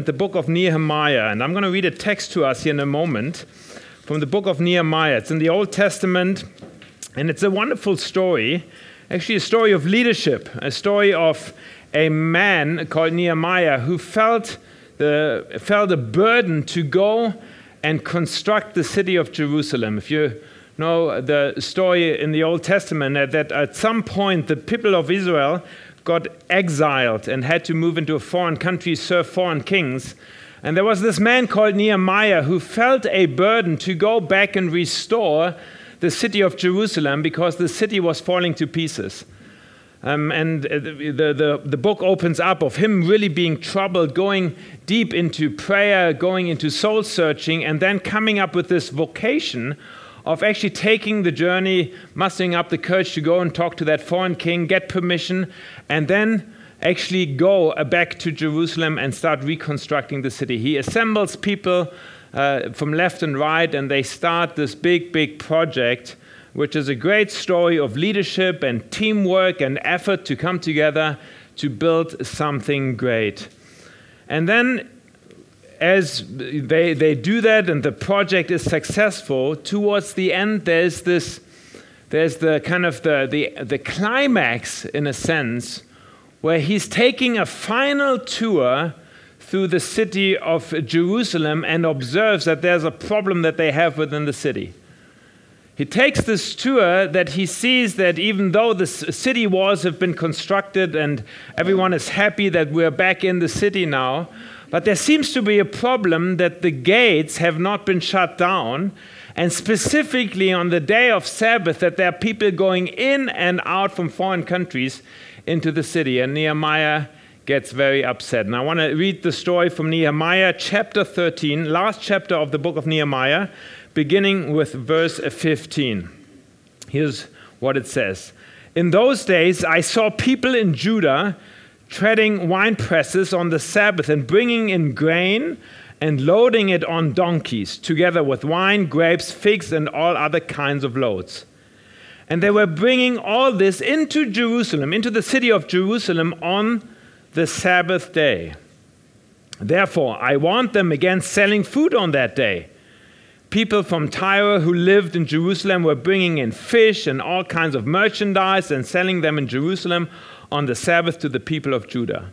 the book of Nehemiah. And I'm going to read a text to us here in a moment from the book of Nehemiah. It's in the Old Testament, and it's a wonderful story, actually a story of leadership, a story of a man called Nehemiah who felt a burden to go and construct the city of Jerusalem. If you know the story in the Old Testament, that at some point the people of Israel got exiled and had to move into a foreign country, serve foreign kings. And there was this man called Nehemiah who felt a burden to go back and restore the city of Jerusalem because the city was falling to pieces. And the book opens up of him really being troubled, going deep into prayer, going into soul searching, and then coming up with this vocation of actually taking the journey, mustering up the courage to go and talk to that foreign king, get permission, and then actually go back to Jerusalem and start reconstructing the city. He assembles people from left and right, and they start this big project, which is a great story of leadership and teamwork and effort to come together to build something great. And then as they do that and the project is successful, towards the end there's the kind of the climax, in a sense, where he's taking a final tour through the city of Jerusalem and observes that there's a problem that they have within the city. He takes this tour that he sees that even though the city walls have been constructed and everyone is happy that we're back in the city now, but there seems to be a problem that the gates have not been shut down, and specifically on the day of Sabbath that there are people going in and out from foreign countries into the city. And Nehemiah gets very upset. And I want to read the story from Nehemiah chapter 13, last chapter of the book of Nehemiah, beginning with verse 15. Here's what it says. In those days I saw people in Judah treading wine presses on the Sabbath and bringing in grain and loading it on donkeys, together with wine, grapes, figs, and all other kinds of loads. And they were bringing all this into Jerusalem, into the city of Jerusalem on the Sabbath day. Therefore, I warned them against selling food on that day. People from Tyre who lived in Jerusalem were bringing in fish and all kinds of merchandise and selling them in Jerusalem on the Sabbath to the people of Judah.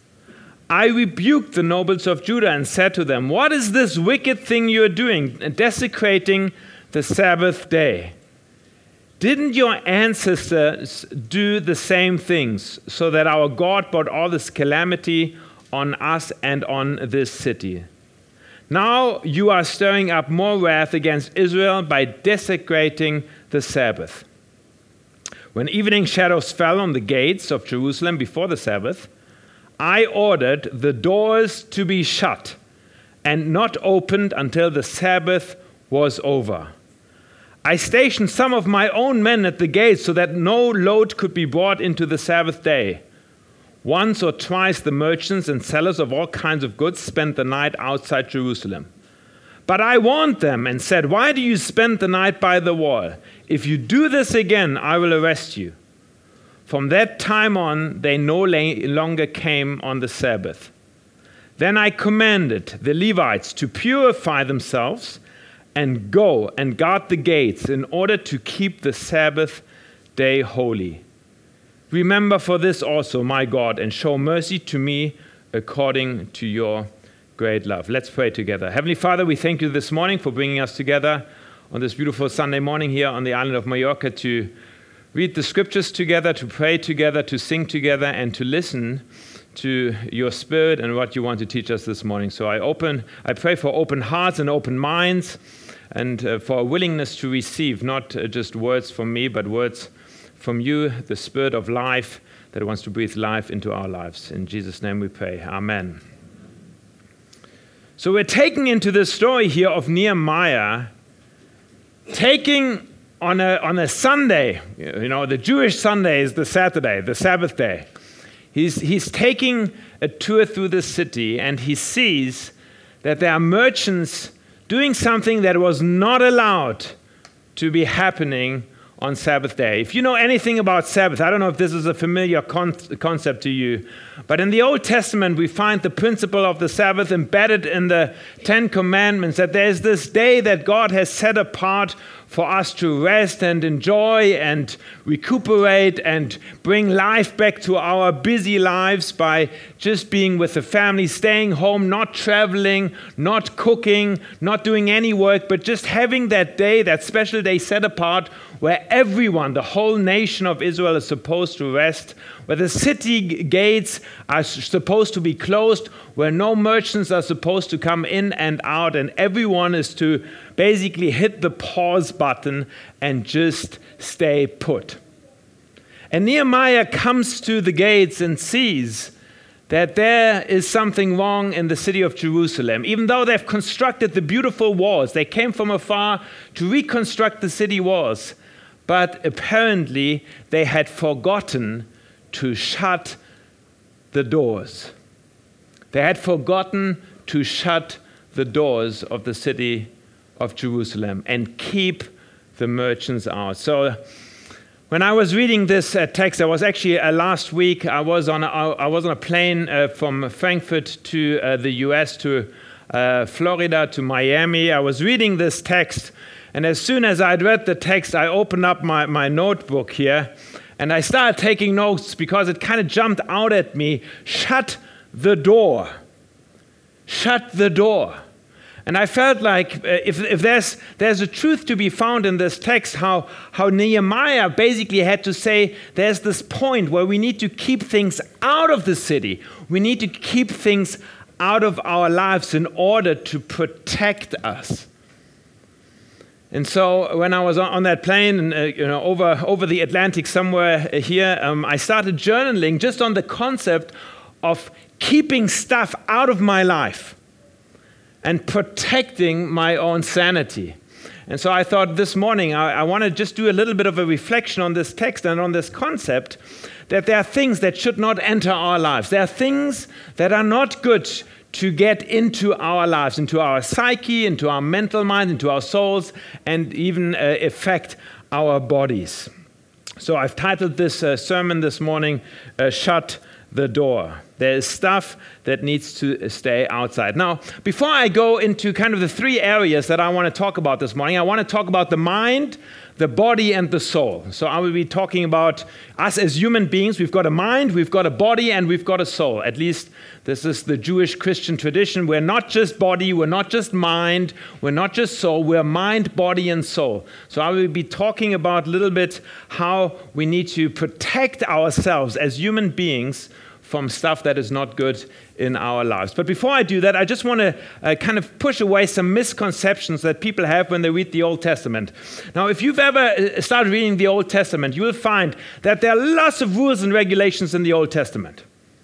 I rebuked the nobles of Judah and said to them, "What is this wicked thing you are doing, desecrating the Sabbath day? Didn't your ancestors do the same things so that our God brought all this calamity on us and on this city? Now you are stirring up more wrath against Israel by desecrating the Sabbath." When evening shadows fell on the gates of Jerusalem before the Sabbath, I ordered the doors to be shut and not opened until the Sabbath was over. I stationed some of my own men at the gates so that no load could be brought into the Sabbath day. Once or twice the merchants and sellers of all kinds of goods spent the night outside Jerusalem. But I warned them and said, "Why do you spend the night by the wall? If you do this again, I will arrest you." From that time on, they no longer came on the Sabbath. Then I commanded the Levites to purify themselves and go and guard the gates in order to keep the Sabbath day holy. Remember for this also, my God, and show mercy to me according to your great love. Let's pray together. Heavenly Father, we thank you this morning for bringing us together on this beautiful Sunday morning here on the island of Mallorca to read the scriptures together, to pray together, to sing together, and to listen to your Spirit and what you want to teach us this morning. So I pray for open hearts and open minds, and for a willingness to receive not just words from me, but words from you, the Spirit of life that wants to breathe life into our lives. In Jesus' name we pray. Amen. So we're taken into this story here of Nehemiah, taking on a Sunday, the Jewish Sunday is the Saturday, the Sabbath day. He's taking a tour through the city, and he sees that there are merchants doing something that was not allowed to be happening on Sabbath day. If you know anything about Sabbath, I don't know if this is a familiar concept to you, but in the Old Testament we find the principle of the Sabbath embedded in the Ten Commandments, that there's this day that God has set apart for us to rest and enjoy and recuperate and bring life back to our busy lives by just being with the family, staying home, not traveling, not cooking, not doing any work, but just having that day, that special day set apart where everyone, the whole nation of Israel is supposed to rest, where the city gates are supposed to be closed, where no merchants are supposed to come in and out, and everyone is to basically hit the pause button and just stay put. And Nehemiah comes to the gates and sees that there is something wrong in the city of Jerusalem. Even though they've constructed the beautiful walls, they came from afar to reconstruct the city walls, but apparently they had forgotten to shut the doors. They had forgotten to shut the doors of the city of Jerusalem and keep the merchants out. So when I was reading this text, I was actually last week, I was on a plane from Frankfurt to the US, to Florida, to Miami. I was reading this text, and as soon as I'd read the text, I opened up my notebook here, and I started taking notes because it kind of jumped out at me. Shut the door. Shut the door. And I felt like if there's a truth to be found in this text, how Nehemiah basically had to say there's this point where we need to keep things out of the city. We need to keep things out of our lives in order to protect us. And so when I was on that plane and over the Atlantic somewhere here, I started journaling just on the concept of keeping stuff out of my life and protecting my own sanity. And so I thought this morning I want to just do a little bit of a reflection on this text and on this concept that there are things that should not enter our lives. There are things that are not good to get into our lives, into our psyche, into our mental mind, into our souls, and even affect our bodies. So I've titled this sermon this morning, Shut the Door. There is stuff that needs to stay outside. Now, before I go into kind of the three areas that I want to talk about this morning, I want to talk about the mind, the body, and the soul. So I will be talking about us as human beings. We've got a mind, we've got a body, and we've got a soul. At least this is the Jewish Christian tradition. We're not just body, we're not just mind, we're not just soul, we're mind, body, and soul. So I will be talking about a little bit how we need to protect ourselves as human beings from stuff that is not good in our lives. But before I do that, I just want to kind of push away some misconceptions that people have when they read the Old Testament. Now, if you've ever started reading the Old Testament, you will find that there are lots of rules and regulations in the Old Testament.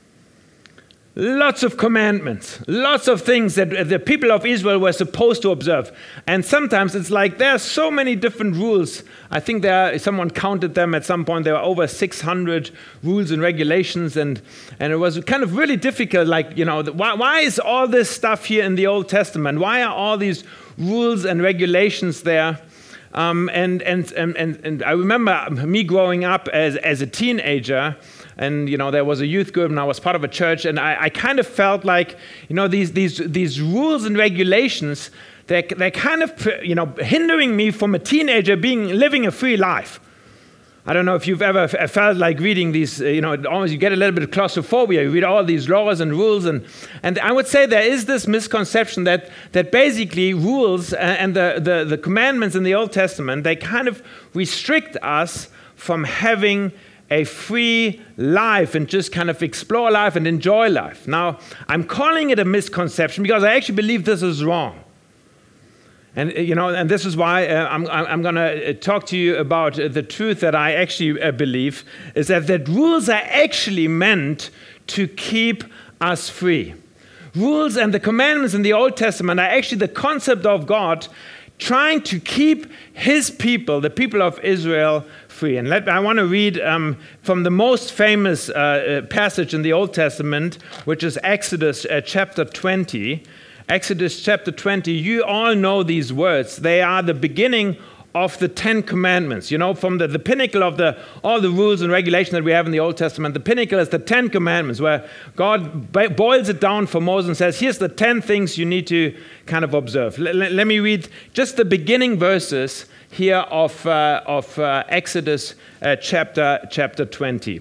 Lots of commandments, lots of things that the people of Israel were supposed to observe. And sometimes it's like there are so many different rules. I think someone counted them at some point. There were over 600 rules and regulations. And it was kind of really difficult. Like, why is all this stuff here in the Old Testament? Why are all these rules and regulations there? And I remember me growing up as a teenager. And there was a youth group, and I was part of a church, and I kind of felt like these rules and regulations, they're kind of hindering me from a teenager living a free life. I don't know if you've ever felt like reading these, almost you get a little bit of claustrophobia. You read all these laws and rules, and I would say there is this misconception that basically rules and the commandments in the Old Testament, they kind of restrict us from having a free life and just kind of explore life and enjoy life. Now, I'm calling it a misconception because I actually believe this is wrong. And and this is why I'm going to talk to you about the truth that I actually believe is that rules are actually meant to keep us free. Rules and the commandments in the Old Testament are actually the concept of God trying to keep his people, the people of Israel, free. And I want to read from the most famous passage in the Old Testament, which is Exodus chapter 20. Exodus chapter 20, you all know these words. They are the beginning of the Ten Commandments. You know, from the pinnacle of all the rules and regulations that we have in the Old Testament, the pinnacle is the Ten Commandments, where God boils it down for Moses and says, here's the 10 things you need to kind of observe. Let me read just the beginning verses here of Exodus chapter 20.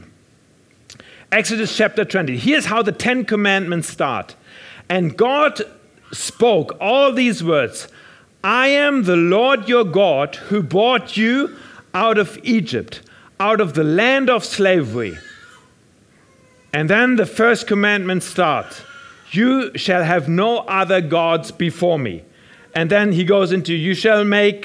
Exodus chapter 20. Here's how the 10 Commandments start. And God spoke all these words. I am the Lord your God who brought you out of Egypt, out of the land of slavery. And then the first commandment starts. You shall have no other gods before me. And then he goes into, you shall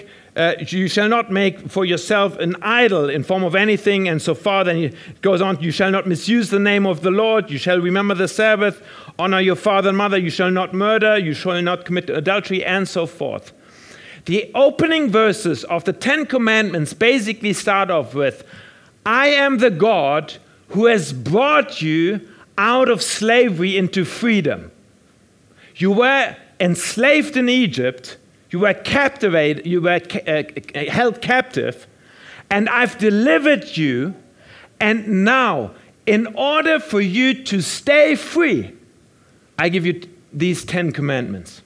not make for yourself an idol in form of anything, and so far. Then he goes on, you shall not misuse the name of the Lord. You shall remember the Sabbath. Honor your father and mother. You shall not murder. You shall not commit adultery, and so forth. The opening verses of the 10 Commandments basically start off with, I am the God who has brought you out of slavery into freedom. You were enslaved in Egypt. You were captivated. You were held captive. And I've delivered you. And now, in order for you to stay free, I give you these 10 commandments.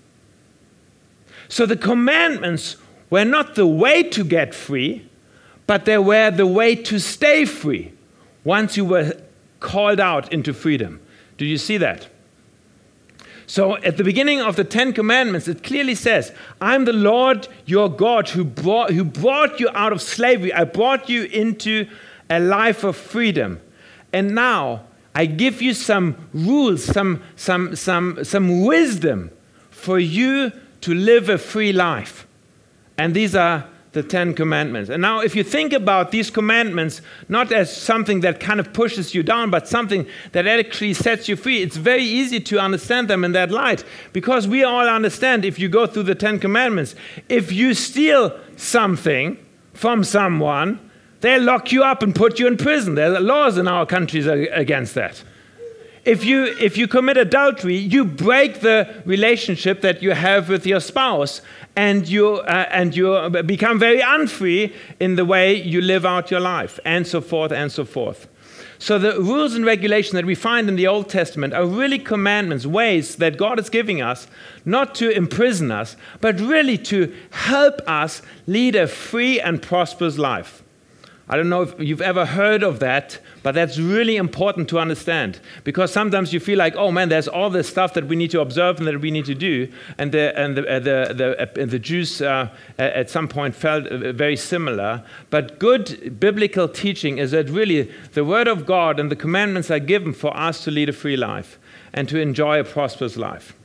So the commandments were not the way to get free, but they were the way to stay free once you were called out into freedom. Do you see that? So at the beginning of the 10 Commandments, it clearly says, I'm the Lord your God who brought you out of slavery. I brought you into a life of freedom. And now I give you some rules, some wisdom for you to live a free life. And these are the 10 Commandments. And now if you think about these commandments, not as something that kind of pushes you down, but something that actually sets you free, it's very easy to understand them in that light. Because we all understand, if you go through the 10 Commandments, if you steal something from someone, they lock you up and put you in prison. There are laws in our countries against that. If you commit adultery, you break the relationship that you have with your spouse, and you become very unfree in the way you live out your life, and so forth and so forth. So the rules and regulations that we find in the Old Testament are really commandments, ways that God is giving us, not to imprison us, but really to help us lead a free and prosperous life. I don't know if you've ever heard of that, but that's really important to understand, because sometimes you feel like, oh man, there's all this stuff that we need to observe and that we need to do, and the Jews at some point felt very similar. But good biblical teaching is that really the Word of God and the commandments are given for us to lead a free life and to enjoy a prosperous life.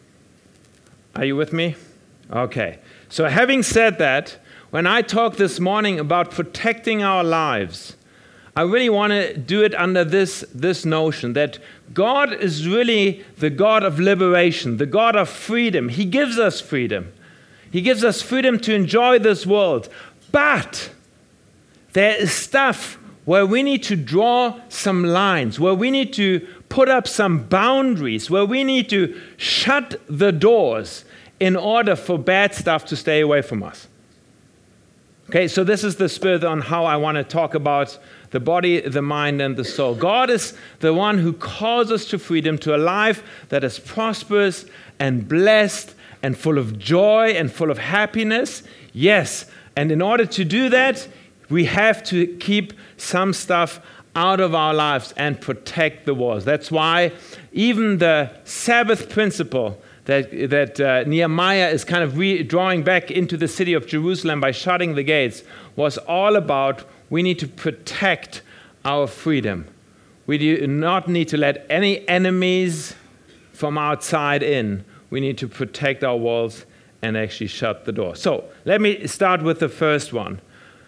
Are you with me? Okay. So having said that, when I talk this morning about protecting our lives, I really want to do it under this notion that God is really the God of liberation, the God of freedom. He gives us freedom. He gives us freedom to enjoy this world. But there is stuff where we need to draw some lines, where we need to put up some boundaries, where we need to shut the doors in order for bad stuff to stay away from us. Okay, so this is the spirit on how I want to talk about the body, the mind, and the soul. God is the one who calls us to freedom, to a life that is prosperous and blessed and full of joy and full of happiness. Yes, and in order to do that, we have to keep some stuff out of our lives and protect the walls. That's why even the Sabbath principle that Nehemiah is kind of drawing back into the city of Jerusalem by shutting the gates was all about we need to protect our freedom. We do not need to let any enemies from outside in. We need to protect our walls and actually shut the door. So let me start with the first one.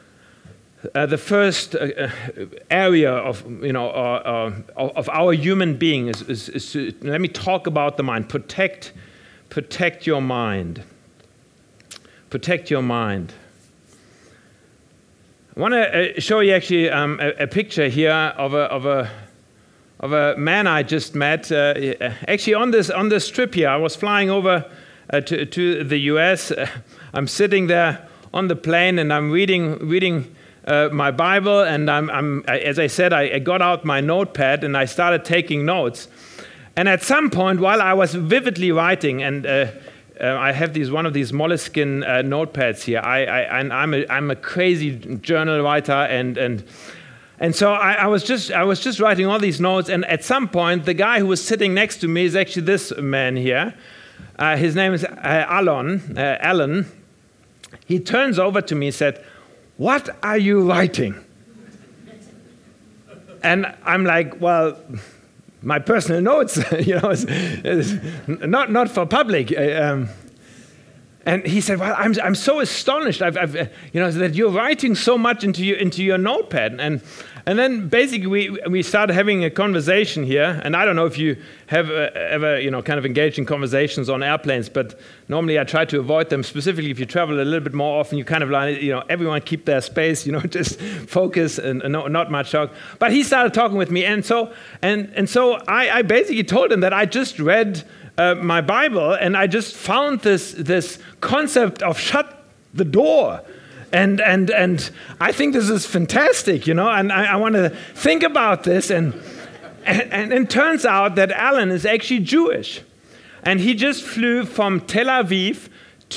The first area of our human being is to, let me talk about the mind. Protect your mind. Protect your mind. I want to show you actually a picture here of a man I just met. Actually, on this trip here, I was flying over to the U.S. I'm sitting there on the plane, and I'm reading my Bible, and as I said, I got out my notepad and I started taking notes. And at some point, while I was vividly writing, and I have one of these Moleskine notepads here. I'm a crazy journal writer, and so I was just writing all these notes. And at some point, the guy who was sitting next to me is actually this man here. His name is Alan. He turns over to me and said, "What are you writing?" And I'm like, "Well, my personal notes, it's not for public." And he said, "Well, I'm so astonished, that you're writing so much into your notepad." And then basically we started having a conversation here. And I don't know if you have ever kind of engaged in conversations on airplanes, but normally I try to avoid them. Specifically, if you travel a little bit more often, you kind of like everyone keep their space, just focus and not much talk. But he started talking with me, and so I basically told him that I just read my Bible, and I just found this concept of shut the door. And I think this is fantastic, and I want to think about this. And it turns out that Alan is actually Jewish. And he just flew from Tel Aviv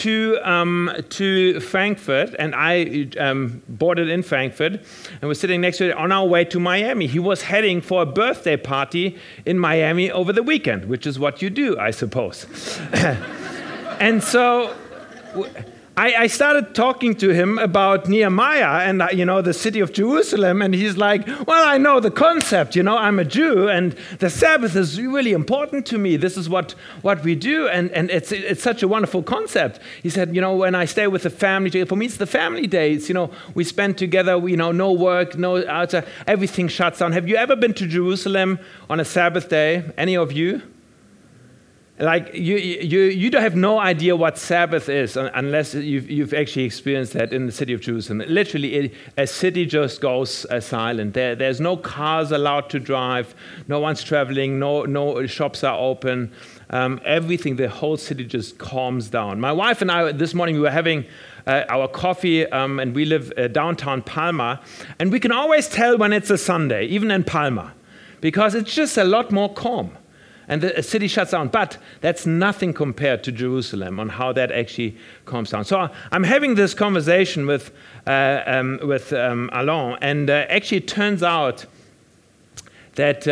to Frankfurt, and I boarded in Frankfurt and was sitting next to it on our way to Miami. He was heading for a birthday party in Miami over the weekend, which is what you do, I suppose. And so I started talking to him about Nehemiah and the city of Jerusalem, and he's like, "Well, I know the concept, I'm a Jew, and the Sabbath is really important to me. This is what we do, and it's such a wonderful concept." He said, "When I stay with the family, for me it's the family days. We spend together. No work, no outside, everything shuts down." Have you ever been to Jerusalem on a Sabbath day? Any of you? Like you don't have no idea what Sabbath is unless you've actually experienced that in the city of Jerusalem. Literally, a city just goes silent. There's no cars allowed to drive. No one's traveling. No shops are open. Everything, the whole city just calms down. My wife and I this morning we were having our coffee, and we live downtown Palma, and we can always tell when it's a Sunday, even in Palma, because it's just a lot more calm. And the city shuts down. But that's nothing compared to Jerusalem on how that actually calms down. So I'm having this conversation with Alain, and actually it turns out that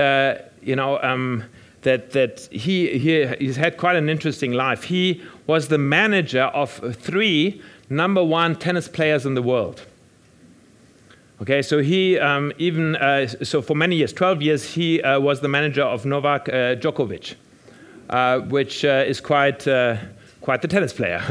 that he's had quite an interesting life. He was the manager of 3 number 1 tennis players in the world. Okay, so he so for many years, 12 years, he was the manager of Novak Djokovic, which is quite the tennis player,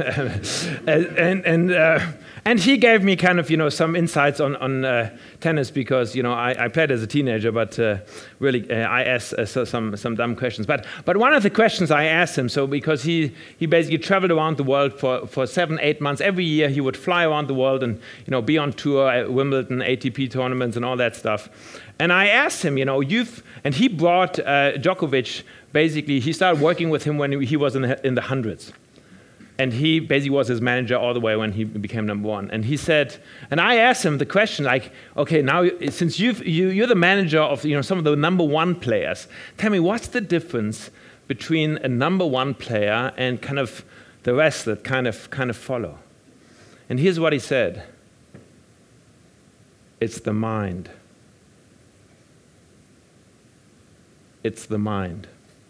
and he gave me kind of some insights on tennis because I played as a teenager, but really I asked some dumb questions. But one of the questions I asked him, so because he basically traveled around the world for 7-8 months every year, he would fly around the world and be on tour at Wimbledon, ATP tournaments, and all that stuff. And I asked him, and he brought Djokovic. Basically, he started working with him when he was in the hundreds. And he basically was his manager all the way when he became number 1. And he said, and I asked him the question, like, okay, now since you're the manager of some of the number 1 players, tell me what's the difference between a number 1 player and kind of the rest that kind of follow? And here's what he said: it's the mind. It's the mind.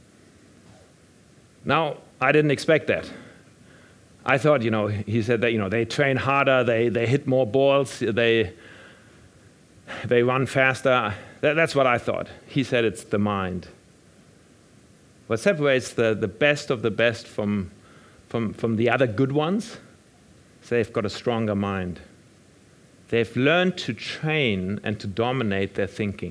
Now, I didn't expect that. I thought, he said that, they train harder, they hit more balls, they run faster. That's what I thought. He said it's the mind. What separates the best of the best from the other good ones is they've got a stronger mind. They've learned to train and to dominate their thinking.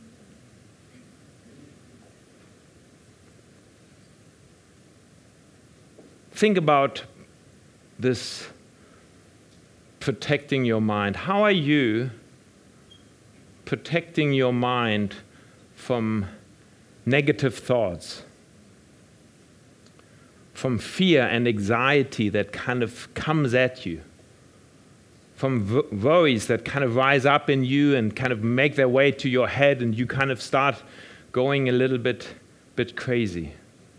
Think about this protecting your mind. How are you protecting your mind from negative thoughts, from fear and anxiety that kind of comes at you worries that kind of rise up in you and kind of make their way to your head, and you kind of start going a little bit crazy.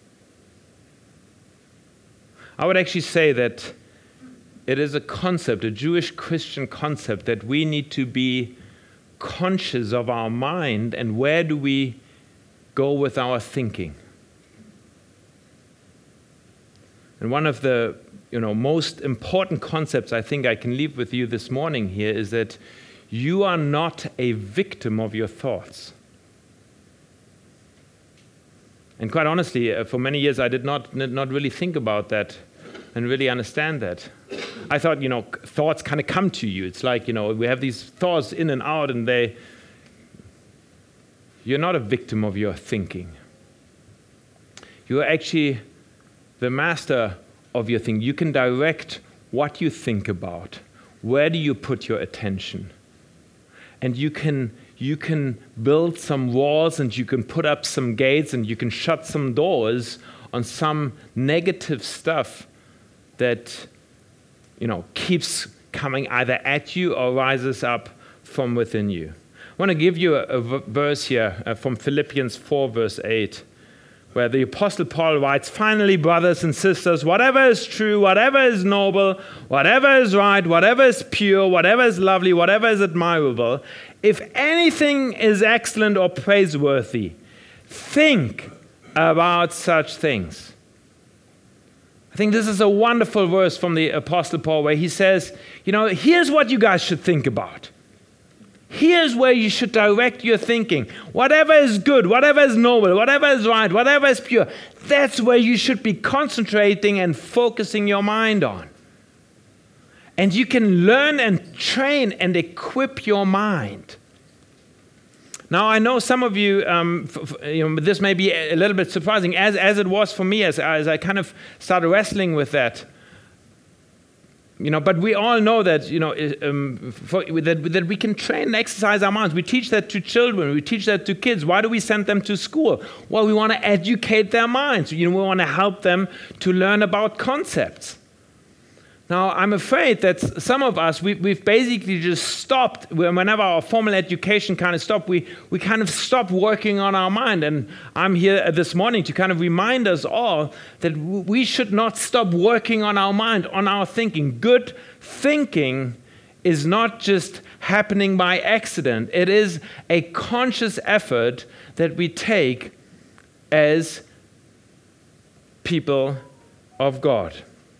I would actually say that it is a concept, a Jewish Christian concept, that we need to be conscious of our mind and where do we go with our thinking. And one of the most important concepts I think I can leave with you this morning here is that you are not a victim of your thoughts. And quite honestly, for many years I did not really think about that and really understand that. I thought, thoughts kind of come to you. It's like, we have these thoughts in and out, and you're not a victim of your thinking. You are actually the master of your thinking. You can direct what you think about. Where do you put your attention? And you can build some walls, and you can put up some gates, and you can shut some doors on some negative stuff that keeps coming either at you or rises up from within you. I want to give you a verse here from Philippians 4, verse 8, where the Apostle Paul writes, "Finally, brothers and sisters, whatever is true, whatever is noble, whatever is right, whatever is pure, whatever is lovely, whatever is admirable, if anything is excellent or praiseworthy, think about such things." I think this is a wonderful verse from the Apostle Paul where he says, here's what you guys should think about. Here's where you should direct your thinking. Whatever is good, whatever is noble, whatever is right, whatever is pure, that's where you should be concentrating and focusing your mind on. And you can learn and train and equip your mind. Now, I know some of you, this may be a little bit surprising, as it was for me, as I kind of started wrestling with that. But we all know that, that we can train and exercise our minds. We teach that to children. We teach that to kids. Why do we send them to school? Well, we want to educate their minds. We want to help them to learn about concepts. Now, I'm afraid that some of us, we've basically just stopped. Whenever our formal education kind of stopped, we kind of stopped working on our mind. And I'm here this morning to kind of remind us all that we should not stop working on our mind, on our thinking. Good thinking is not just happening by accident. It is a conscious effort that we take as people of God.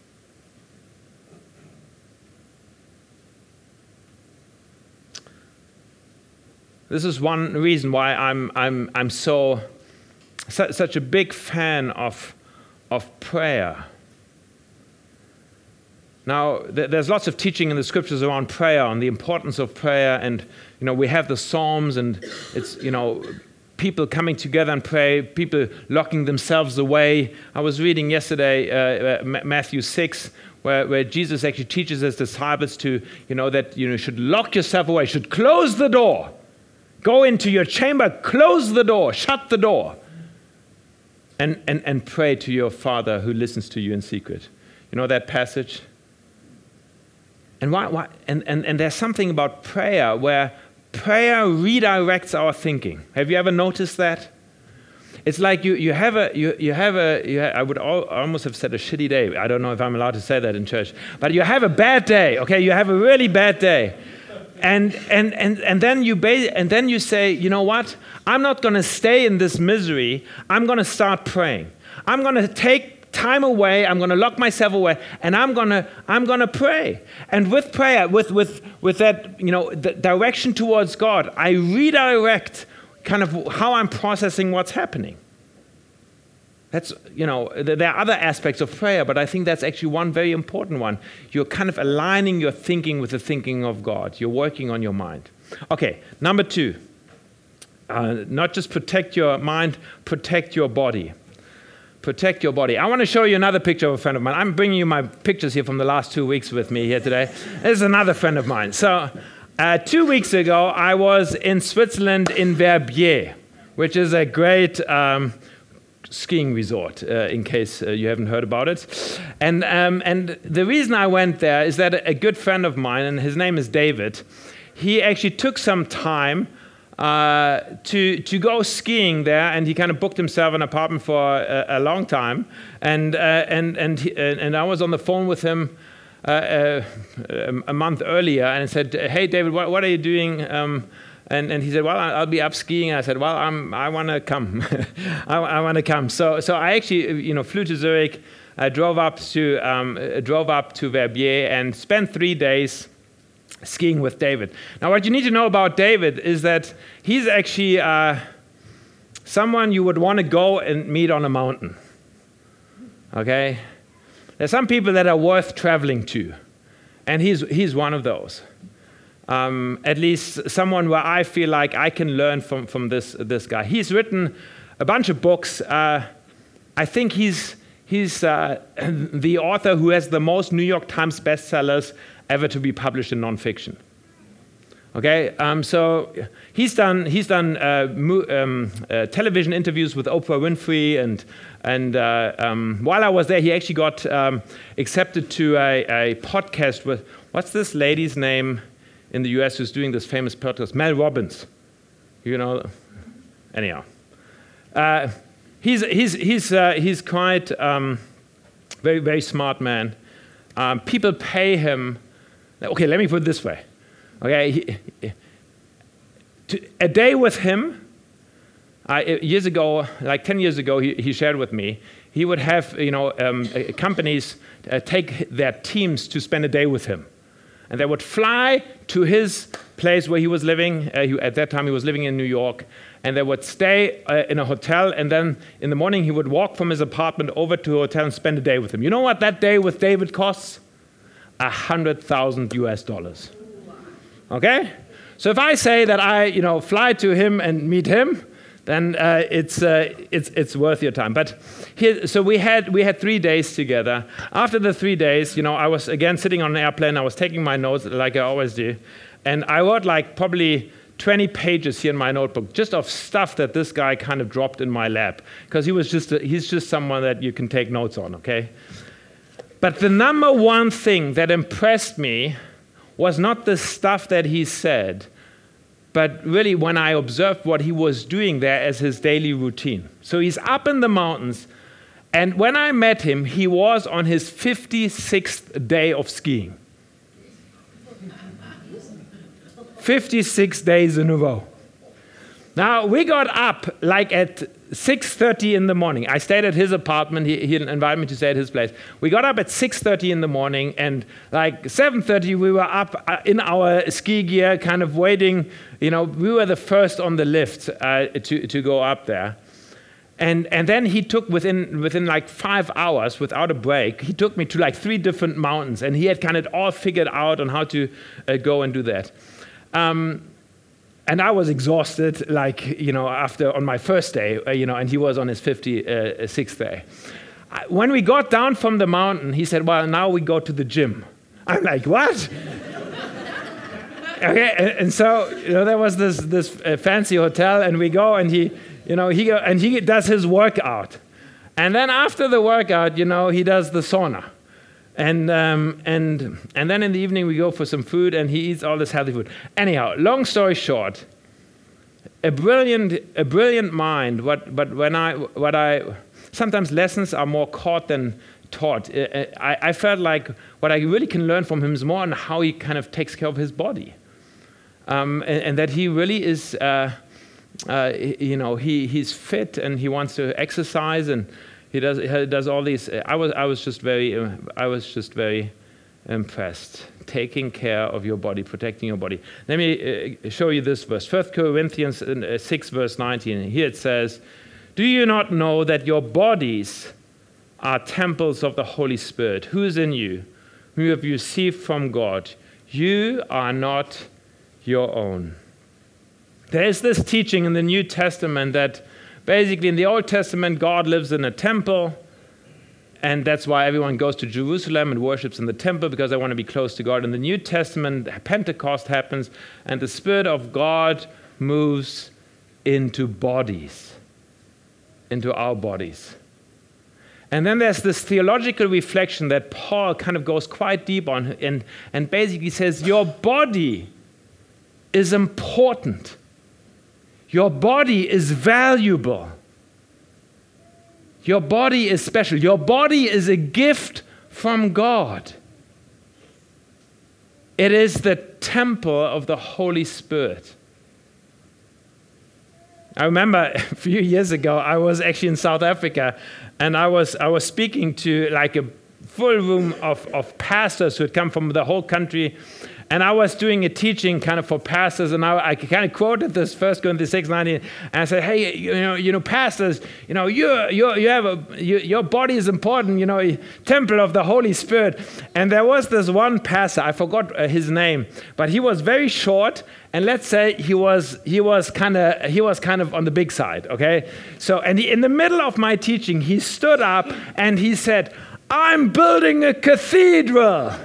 This is one reason why I'm such a big fan of prayer. Now, there's lots of teaching in the scriptures around prayer, on the importance of prayer, and we have the Psalms, and it's people coming together and pray, people locking themselves away. I was reading yesterday Matthew 6. Where Jesus actually teaches his disciples to that should lock yourself away, should close the door. Go into your chamber, close the door, shut the door, and pray to your Father who listens to you in secret. You know that passage? And why? And there's something about prayer where prayer redirects our thinking. Have you ever noticed that? It's like you have I would almost have said a shitty day. I don't know if I'm allowed to say that in church, but you have a bad day. Okay, you have a really bad day. And then you say, you know what? I'm not going to stay in this misery. I'm going to start praying. I'm going to take time away. I'm going to lock myself away, and I'm going to pray. And with prayer, with that, the direction towards God, I redirect kind of how I'm processing what's happening. That's, there are other aspects of prayer, but I think that's actually one very important one. You're kind of aligning your thinking with the thinking of God. You're working on your mind. Okay, number 2. Not just protect your mind, protect your body. Protect your body. I want to show you another picture of a friend of mine. I'm bringing you my pictures here from the last 2 weeks with me here today. This is another friend of mine. So 2 weeks ago, I was in Switzerland in Verbier, which is a great skiing resort, in case you haven't heard about it. And the reason I went there is that a good friend of mine, and his name is David, he actually took some time to go skiing there, and he kind of booked himself an apartment for a long time. And I was on the phone with him a month earlier, and I said, "Hey, David, what are you doing?" And he said, "Well, I'll be up skiing." And I said, "Well, I want to come. I want to come." So I actually, flew to Zurich, drove up to Verbier, and spent 3 days skiing with David. Now, what you need to know about David is that he's actually someone you would want to go and meet on a mountain. Okay, there's some people that are worth traveling to, and he's one of those. At least someone where I feel like I can learn from this guy. He's written a bunch of books. I think he's the author who has the most New York Times bestsellers ever to be published in nonfiction. Okay, so he's done television interviews with Oprah Winfrey, and while I was there, he actually got accepted to a podcast with, what's this lady's name in the U.S. who's doing this famous podcast? Mel Robbins. Anyhow, he's quite very, very smart man. People pay him. Okay, let me put it this way. Okay, a day with him. Years ago, like 10 years ago, he shared with me. He would have companies take their teams to spend a day with him. And they would fly to his place where he was living. At that time, he was living in New York. And they would stay in a hotel. And then in the morning, he would walk from his apartment over to a hotel and spend a day with him. You know what that day with David costs? $100,000 US. Okay? So if I say that I fly to him and meet him, then it's worth your time. But so we had 3 days together. After the 3 days, I was again sitting on an airplane. I was taking my notes like I always do, and I wrote like probably 20 pages here in my notebook just of stuff that this guy kind of dropped in my lap, because he's just someone that you can take notes on. Okay. But the number one thing that impressed me was not the stuff that he said, but really when I observed what he was doing there as his daily routine. So he's up in the mountains, and when I met him, he was on his 56th day of skiing. 56 days in a row. Now, we got up like at 6:30 in the morning. I stayed at his apartment. He invited me to stay at his place. We got up at 6:30 in the morning, and like 7:30 we were up in our ski gear, kind of waiting. We were the first on the lift to go up there. And then he took within like 5 hours, without a break, he took me to like 3 different mountains, and he had kind of all figured out on how to go and do that. And I was exhausted, after on my first day, and he was on his 56th day. When we got down from the mountain, he said, "Well, now we go to the gym." I'm like, "What?" Okay, and so there was this fancy hotel, and we go, and he does his workout, and then after the workout, he does the sauna. And then in the evening we go for some food, and he eats all this healthy food. Anyhow, long story short, a brilliant mind. Sometimes lessons are more caught than taught. I felt like what I really can learn from him is more on how he kind of takes care of his body, and that he really is, he's fit and he wants to exercise and. He does all these. I was just very impressed. Taking care of your body, protecting your body. Let me show you this verse. 1 Corinthians 6, verse 19. Here it says, "Do you not know that your bodies are temples of the Holy Spirit, who is in you, whom you have received from God? You are not your own." There is this teaching in the New Testament that basically, in the Old Testament, God lives in a temple, and that's why everyone goes to Jerusalem and worships in the temple, because they want to be close to God. In the New Testament, Pentecost happens, and the Spirit of God moves into bodies. into our bodies. And then there's this theological reflection that Paul kind of goes quite deep on and basically says, your body is important. Your body is valuable. Your body is special. Your body is a gift from God. It is the temple of the Holy Spirit. I remember a few years ago, I was actually in South Africa, and I was speaking to like a full room of pastors who had come from the whole country, and I was doing a teaching kind of for pastors, and I kind of quoted this 1 Corinthians 6:19, and I said, hey, you know, pastors, you know, your body is important, temple of the Holy Spirit. And there was this one pastor, I forgot his name, but he was very short, and let's say he was kind of on the big side, okay? So, and in the middle of my teaching, he stood up and he said, I'm building a cathedral.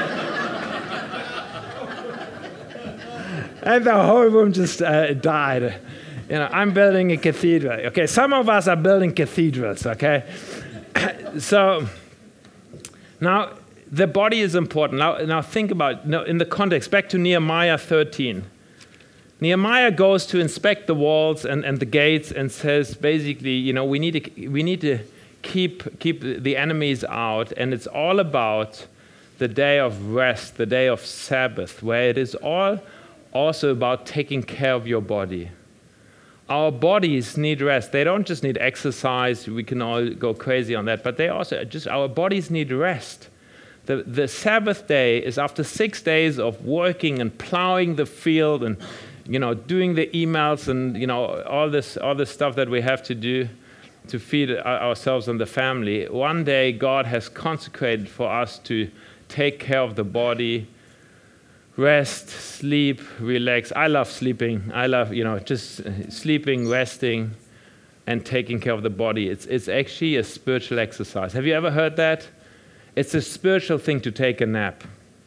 And the whole room just died. I'm building a cathedral. Okay, some of us are building cathedrals, okay? So now the body is important. Now think about in the context, back to Nehemiah 13. Nehemiah goes to inspect the walls and the gates and says basically, we need to keep the enemies out, and it's all about the day of rest, the day of Sabbath, where it is all also about taking care of your body. Our bodies need rest. They don't just need exercise. We can all go crazy on that, but they also our bodies need rest. The Sabbath day is after 6 days of working and plowing the field and doing the emails and all this stuff that we have to do to feed ourselves and the family. One day God has consecrated for us to take care of the body, rest, sleep, relax. I love sleeping. I love, just sleeping, resting, and taking care of the body. It's actually a spiritual exercise. Have you ever heard that? It's a spiritual thing to take a nap.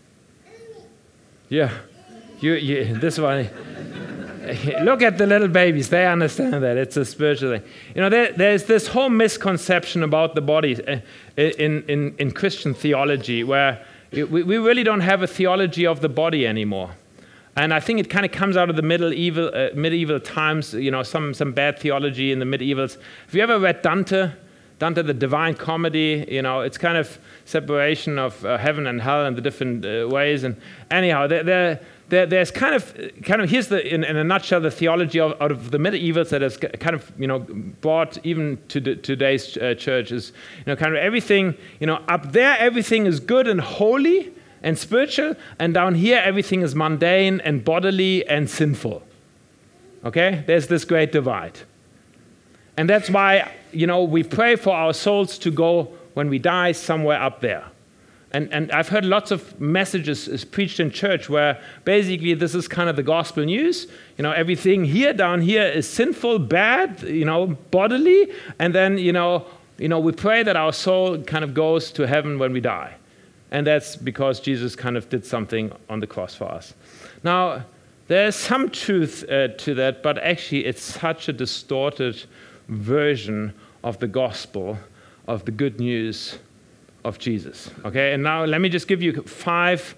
Yeah. You this one. Look at the little babies. They understand that. It's a spiritual thing. There's this whole misconception about the body in Christian theology where we really don't have a theology of the body anymore. And I think it kind of comes out of the medieval times, some bad theology in the medievals. Have you ever read Dante, the Divine Comedy? It's kind of separation of heaven and hell and the different ways. And anyhow, there's kind of here's in a nutshell the theology out of the medievals that has kind of brought even to today's church is kind of everything up there everything is good and holy and spiritual, and down here everything is mundane and bodily and sinful. Okay, there's this great divide, and that's why we pray for our souls to go when we die somewhere up there. And I've heard lots of messages preached in church where basically this is kind of the gospel news. Everything down here is sinful, bad, bodily. And then, we pray that our soul kind of goes to heaven when we die. And that's because Jesus kind of did something on the cross for us. Now, there's some truth to that, but actually it's such a distorted version of the gospel, of the good news of Jesus. Okay, and now let me just give you 5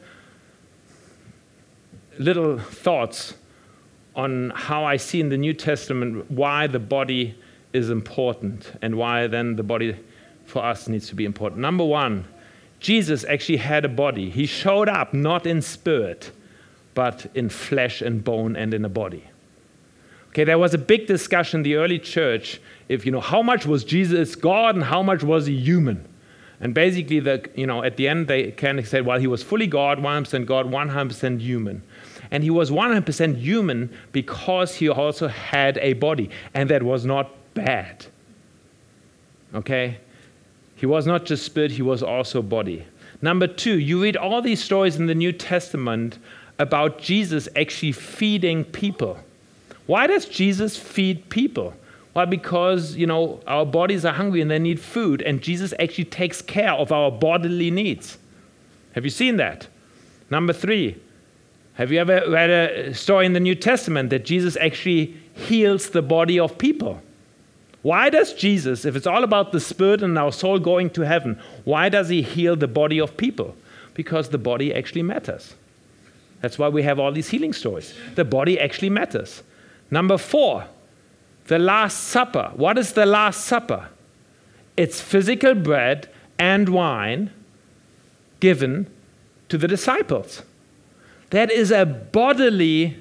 little thoughts on how I see in the New Testament why the body is important and why then the body for us needs to be important. Number 1, Jesus actually had a body. He showed up not in spirit, but in flesh and bone and in a body. Okay, there was a big discussion in the early church if how much was Jesus God and how much was he human. And basically, at the end, they kind of said, well, he was fully God, 100% God, 100% human. And he was 100% human because he also had a body. And that was not bad. Okay? He was not just spirit, he was also body. Number 2, you read all these stories in the New Testament about Jesus actually feeding people. Why does Jesus feed people? Well, because, our bodies are hungry and they need food, and Jesus actually takes care of our bodily needs. Have you seen that? Number 3, have you ever read a story in the New Testament that Jesus actually heals the body of people? Why does Jesus, if it's all about the spirit and our soul going to heaven, why does he heal the body of people? Because the body actually matters. That's why we have all these healing stories. The body actually matters. Number 4, the Last Supper. What is the Last Supper? It's physical bread and wine given to the disciples. That is a bodily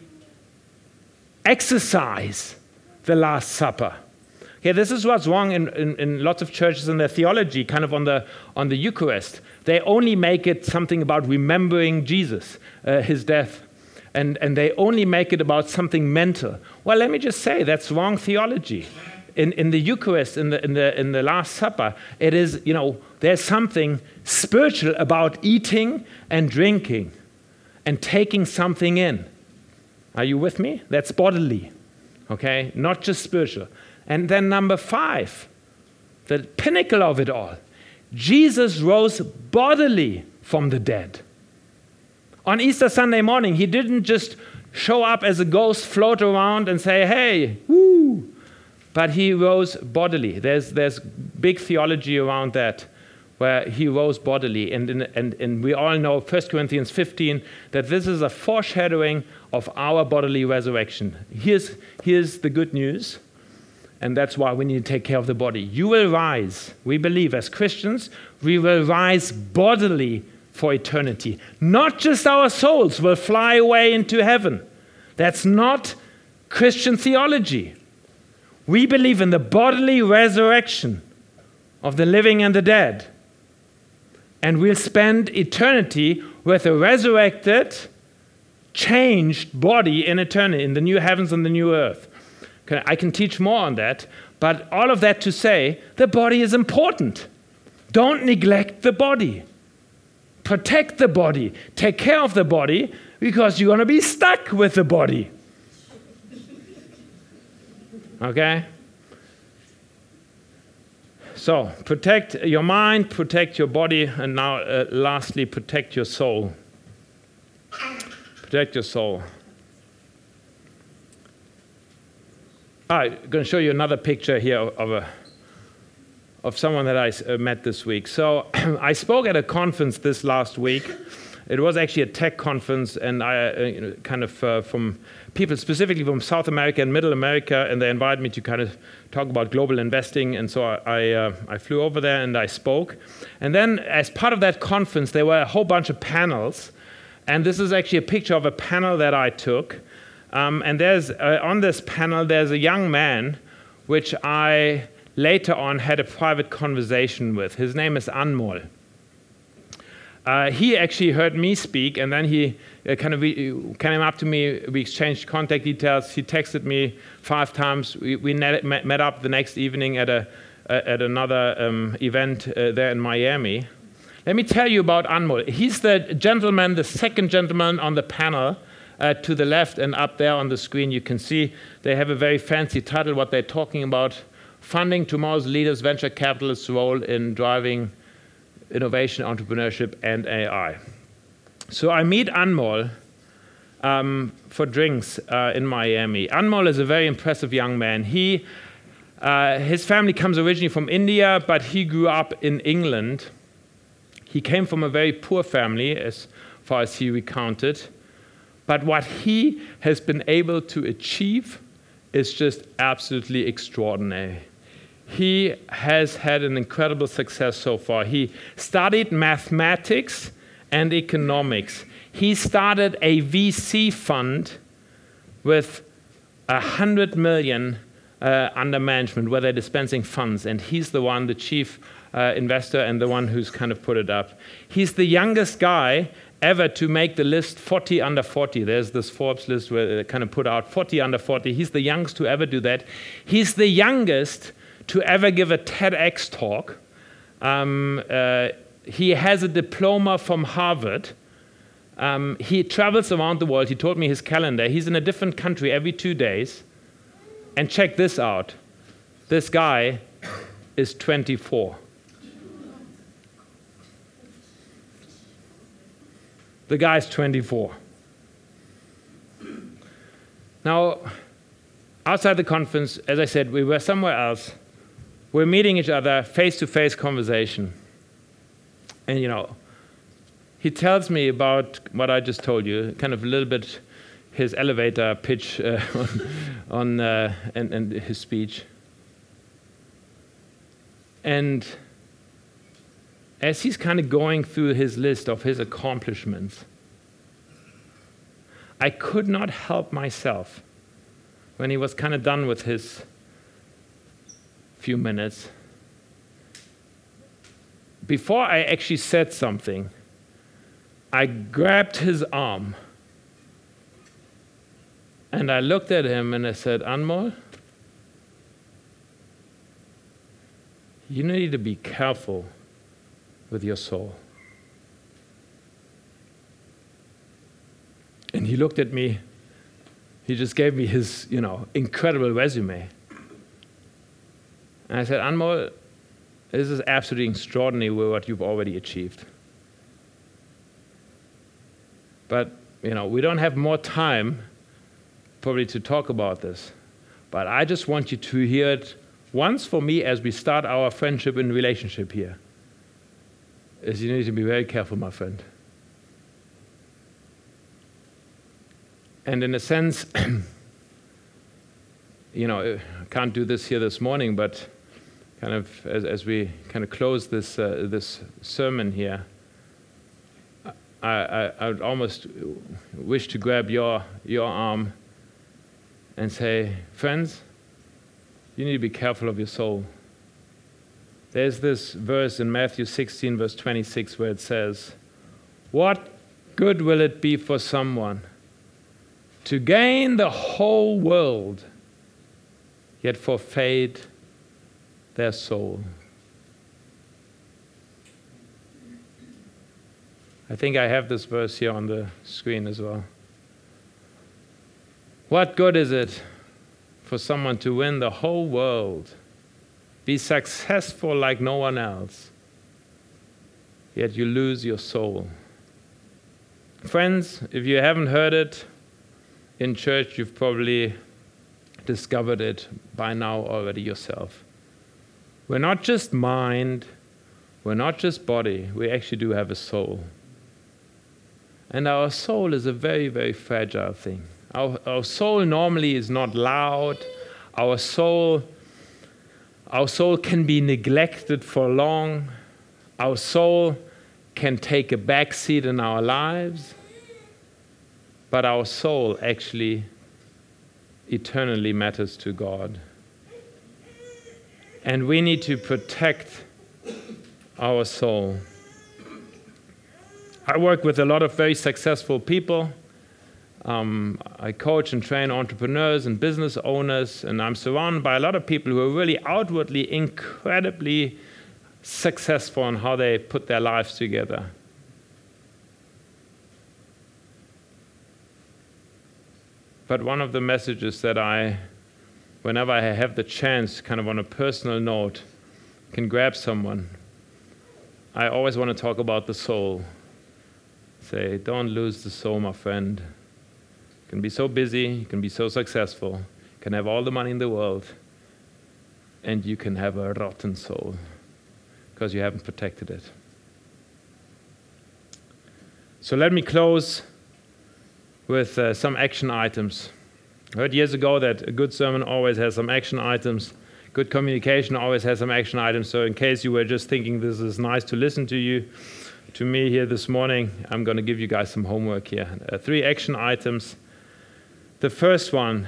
exercise, the Last Supper. Okay, this is what's wrong in lots of churches in their theology, kind of on the Eucharist. They only make it something about remembering Jesus, his death, and they only make it about something mental. Well, let me just say that's wrong theology. In the Eucharist, in the Last Supper, it is, there's something spiritual about eating and drinking and taking something in. Are you with me? That's bodily, okay, not just spiritual. And then number 5, the pinnacle of it all. Jesus rose bodily from the dead. On Easter Sunday morning, he didn't just show up as a ghost, float around and say, hey, woo, but he rose bodily. There's big theology around that, where he rose bodily. And we all know 1 Corinthians 15, that this is a foreshadowing of our bodily resurrection. Here's the good news. And that's why we need to take care of the body. You will rise. We believe as Christians, we will rise bodily for eternity. Not just our souls will fly away into heaven. That's not Christian theology. We believe in the bodily resurrection of the living and the dead. And we'll spend eternity with a resurrected, changed body in eternity, in the new heavens and the new earth. I can teach more on that, but all of that to say, the body is important. Don't neglect the body. Protect the body. Take care of the body, because you're going to be stuck with the body. Okay? So, protect your mind, protect your body, and now lastly, protect your soul. Protect your soul. I'm going to show you another picture here of someone that I met this week. So I spoke at a conference this last week. It was actually a tech conference, and I from people specifically from South America and Middle America, and they invited me to kind of talk about global investing. And so I flew over there and I spoke. And then as part of that conference, there were a whole bunch of panels. And this is actually a picture of a panel that I took. And there's on this panel, there's a young man, which I later on had a private conversation with. His name is Anmol. He actually heard me speak, and then he came up to me. We exchanged contact details. He texted me 5 times. We met up the next evening at another event there in Miami. Let me tell you about Anmol. He's the second gentleman on the panel. To the left and up there on the screen, you can see they have a very fancy title, what they're talking about: Funding Tomorrow's Leaders, Venture Capitalists' Role in Driving Innovation, Entrepreneurship, and AI. So I meet Anmol for drinks in Miami. Anmol is a very impressive young man. His family comes originally from India, but he grew up in England. He came from a very poor family, as far as he recounted. But what he has been able to achieve is just absolutely extraordinary. He has had an incredible success so far. He studied mathematics and economics. He started a VC fund with 100 million under management, where they're dispensing funds. And he's the one, the chief investor, and the one who's kind of put it up. He's the youngest guy ever to make the list 40 under 40. There's this Forbes list where they kind of put out 40 under 40. He's the youngest to ever do that. He's the youngest to ever give a TEDx talk. He has a diploma from Harvard. He travels around the world. He told me his calendar. He's in a different country every 2 days. And check this out. This guy is 24. The guy's 24. Now, outside the conference, as I said, we were somewhere else. we're meeting each other, face-to-face conversation. And, he tells me about what I just told you, kind of a little bit his elevator pitch and his speech. And as he's kind of going through his list of his accomplishments, I could not help myself when he was kind of done with his few minutes. Before I actually said something, I grabbed his arm and I looked at him and I said, Anmol, you need to be careful with your soul. And he looked at me. He just gave me his, incredible resume. And I said, Anmol, this is absolutely extraordinary what you've already achieved. But, we don't have more time probably to talk about this. But I just want you to hear it once for me as we start our friendship and relationship here. Is you need to be very careful, my friend. And in a sense, I can't do this here this morning, but kind of as we kind of close this this sermon here, I would almost wish to grab your arm and say, friends, you need to be careful of your soul. There's this verse in Matthew 16, verse 26, where it says, what good will it be for someone to gain the whole world, yet forfeit their soul? I think I have this verse here on the screen as well. What good is it for someone to win the whole world, be successful like no one else, yet you lose your soul? Friends, if you haven't heard it in church, you've probably discovered it by now already yourself. We're not just mind, we're not just body, we actually do have a soul. And our soul is a very, very fragile thing. Our soul normally is not loud. Our soul can be neglected for long. Our soul can take a back seat in our lives. But our soul actually eternally matters to God. And we need to protect our soul. I work with a lot of very successful people. I coach and train entrepreneurs and business owners, and I'm surrounded by a lot of people who are really outwardly incredibly successful in how they put their lives together. But one of the messages that whenever I have the chance, kind of on a personal note, can grab someone, I always want to talk about the soul. Say, don't lose the soul, my friend. You can be so busy, you can be so successful, you can have all the money in the world, and you can have a rotten soul because you haven't protected it. So let me close with some action items. I heard years ago that a good sermon always has some action items. Good communication always has some action items. So in case you were just thinking this is nice to listen to me here this morning, I'm going to give you guys some homework here. 3 action items. The first one,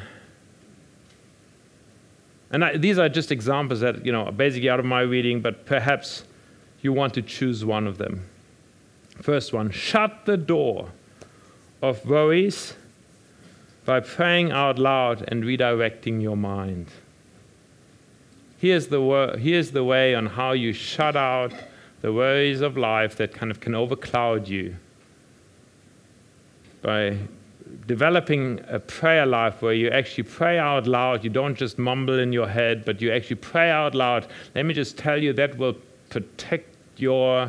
and these are just examples that, are basically out of my reading, but perhaps you want to choose one of them. First one, shut the door of worries by praying out loud and redirecting your mind. Here's the way on how you shut out the worries of life that kind of can overcloud you. By developing a prayer life where you actually pray out loud, you don't just mumble in your head, but you actually pray out loud. Let me just tell you, that will protect your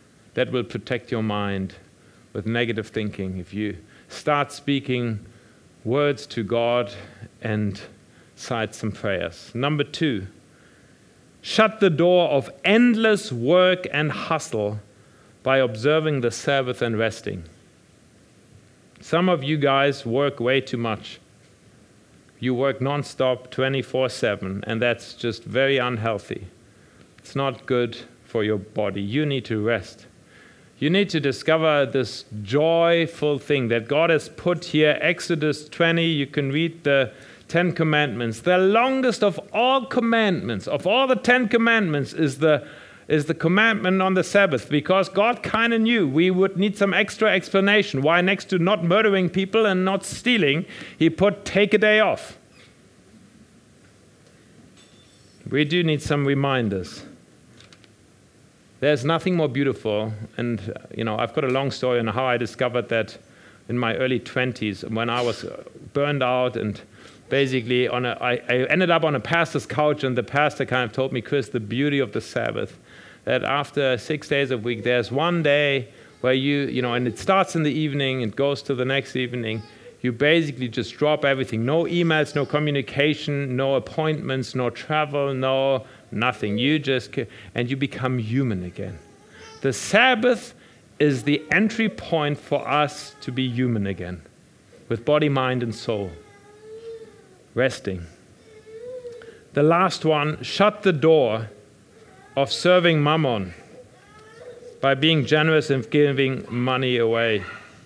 mind with negative thinking. If you start speaking words to God and cite some prayers. Number 2, shut the door of endless work and hustle by observing the Sabbath and resting. Some of you guys work way too much. You work nonstop 24/7, and that's just very unhealthy. It's not good for your body. You need to rest. You need to discover this joyful thing that God has put here. Exodus 20, you can read the 10 Commandments. The longest of all commandments, of all the 10 Commandments, is the commandment on the Sabbath, because God kind of knew we would need some extra explanation why, next to not murdering people and not stealing, he put take a day off. We do need some reminders. There's nothing more beautiful, and I've got a long story on how I discovered that in my early 20s when I was burned out, and basically I ended up on a pastor's couch, and the pastor kind of told me, Chris, the beauty of the Sabbath, that after 6 days a week, there's one day where and it starts in the evening, it goes to the next evening, you basically just drop everything. No emails, no communication, no appointments, no travel, no nothing. And you become human again. The Sabbath is the entry point for us to be human again, with body, mind, and soul. Resting. The last one, shut the door of serving mammon by being generous and giving money away.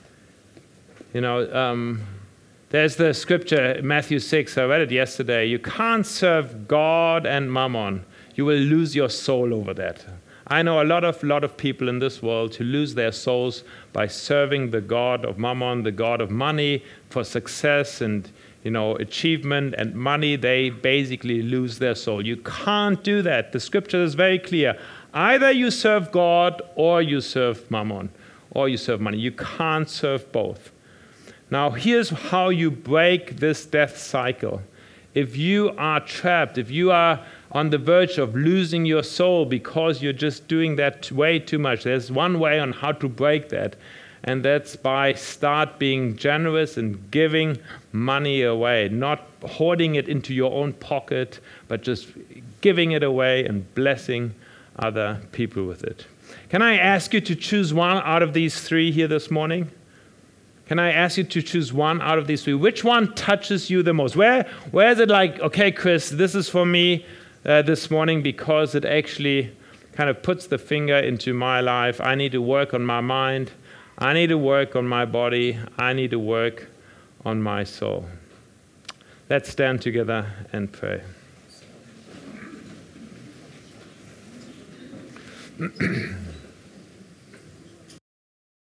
There's the scripture, Matthew 6, I read it yesterday. You can't serve God and mammon. You will lose your soul over that. I know a lot of people in this world who lose their souls by serving the god of mammon, the god of money, for success and achievement and money. They basically lose their soul. You can't do that. The scripture is very clear. Either you serve God or you serve mammon or you serve money. You can't serve both. Now, here's how you break this death cycle. If you are trapped, if you are on the verge of losing your soul because you're just doing that way too much, there's one way on how to break that, and that's by start being generous and giving money away, not hoarding it into your own pocket, but just giving it away and blessing other people with it. Can I ask you to choose one out of these three here this morning? Can I ask you to choose one out of these three? Which one touches you the most? Where is it like, okay, Chris, this is for me this morning because it actually kind of puts the finger into my life. I need to work on my mind. I need to work on my body. I need to work on my soul. Let's stand together and pray.